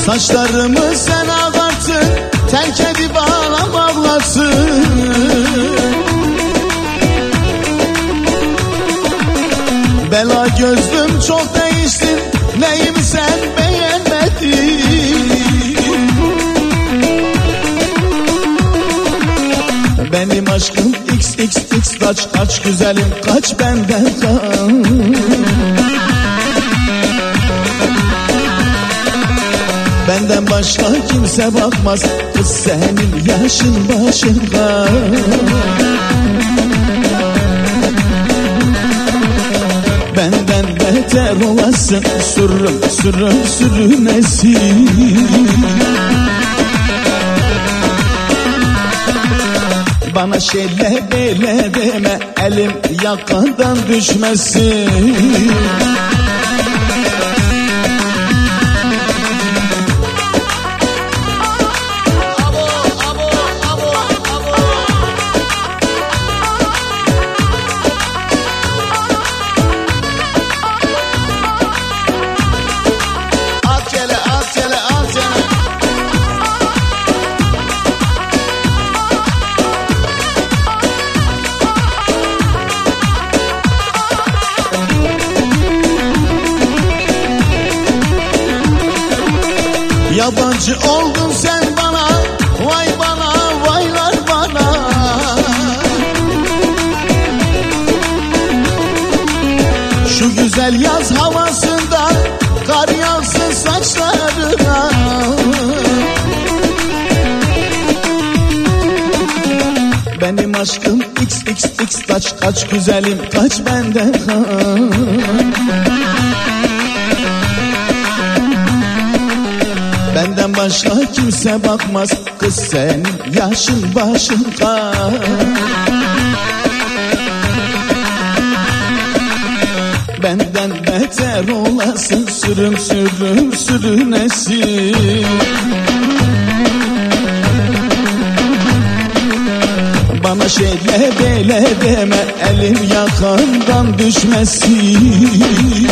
Saçlarımı sen ağartın, terk edip ağlam ağlarsın. Bela gözlüm çok değiştin, neyimi sen beğenmedin? Benim aşkım XXX kaç güzelim, kaç benden kal. Benden başka kimse bakmaz, kız senin yaşın başın kal. Benden beter olasın, sürüm sürünesin. Bana şeyle böyle deme, elim yakandan düşmesin. Yabancı oldun sen bana, vay bana, vaylar bana. Şu güzel yaz havasında kar yağsın saçlarına. Benim aşkım XXX kaç güzelim, kaç benden kal. Benden başka kimse bakmaz, kız senin yaşın başın kal. Benden beter olasın, sürüm sürünesin. Bana şeyle böyle deme, elim yakandan düşmesin.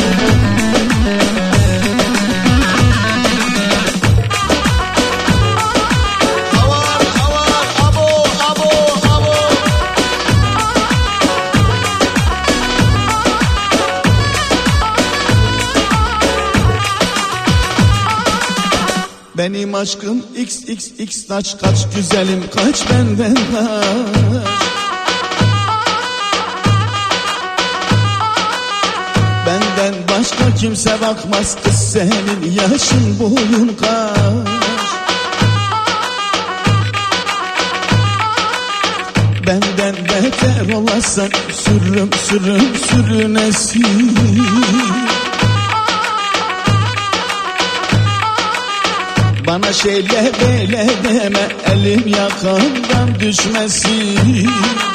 Benim aşkım XXX kaç güzelim, kaç benden kaç. Benden başka kimse bakmaz, kız senin yaşın boyun kaç. Benden beter olasın, sürüm sürünesin. Bana şeyle böyle deme, elim yakandan düşmesin.